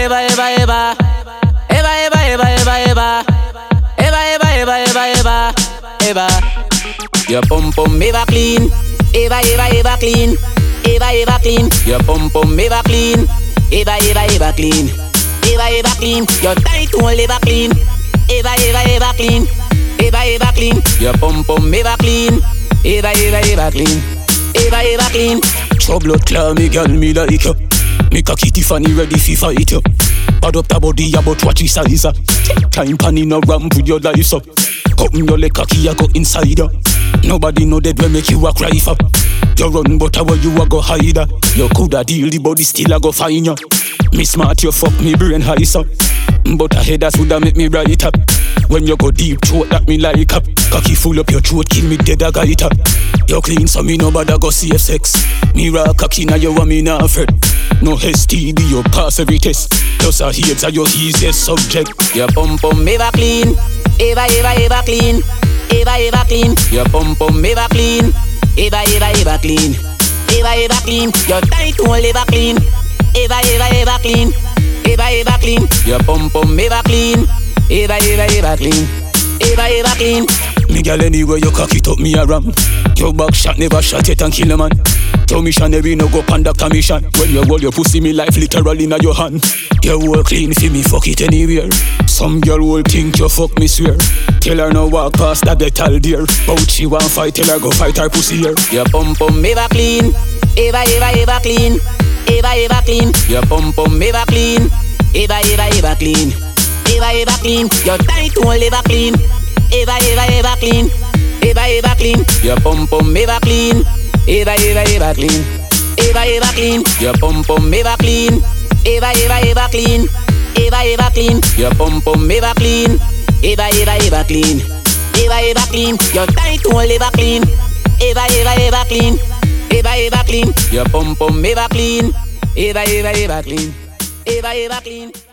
Eva, Eva, Eva. Eva, Eva, Eva, Eva, Eva. Eva, Eva, Eva, Eva, Eva. Eva. Your pum pum Eva clean. Eva, Eva, Eva clean. Eva, Eva clean. Your pum pum Eva clean. Eva, Eva, Eva clean. Eva, Eva clean. Your tight hole Eva clean. Eva, Eva, Eva clean. Eva, Eva clean. Your pum pum Eva clean. Eva, Eva, Eva clean. Eva, Eva clean. Trouble claw me girl me like you. Me cocky Tiffany ready fi fight you. Pad up the body about what you size. Take time pan in a ramp with your life up. Open your leg cocky I go inside you. Nobody know that will make you a cry for. You run but how you a go hide. You coulda deal the body still a go find you. Me smart you fuck me brain high so. But a head that woulda make me right up. When you go deep throat that me like up. Cocky full up your throat kill me dead a guy up. You clean so me nobody go safe sex. Me rock cocky now you want me not afraid. No STD you pass every test. Just a heads are your easiest subject. Your pum pum Eva clean. Eva, Eva, Eva clean. Eva, Eva clean. Your pum pum Eva clean. Eva, Eva, Eva clean. Eva, Eva clean. Your tight hole Eva clean. Eva, Eva, Eva clean. Eva, Eva clean. Your pum pum Eva clean. Eva, Eva, Eva clean. Eva, Eva clean. Me girl anywhere you cock it up me a ram. Your back shot never shot it and kill a man. Your missionary no go pan doctor mission. When you hold your pussy me life literally in your hand. You whole clean fi me fuck it anywhere. Some girl will think you fuck me swear. Tell her no walk past that they tell dear. But she want fight tell her go fight her pussy here. Your pum pum Eva clean. Eva, Eva, Eva clean. Eva, Eva clean. Your pum pum Eva clean. Eva, Eva, Eva clean. Eva, Eva clean. Your tight hole Eva clean. Eva, Eva, Eva clean. Eva, Eva clean. Your pum pum Eva clean. Eva, Eva, Eva clean. Eva, Eva clean. Your pum pum Eva clean. Eva, Eva, Eva clean. Eva, Eva clean. Your pum pum Eva clean. Eva, Eva, Eva clean. Eva, Eva clean. Your tight hole Eva clean. Eva, Eva, Eva clean. Eva, Eva clean. Your pum pum Eva clean. Eva, Eva, Eva clean. Eva, Eva clean.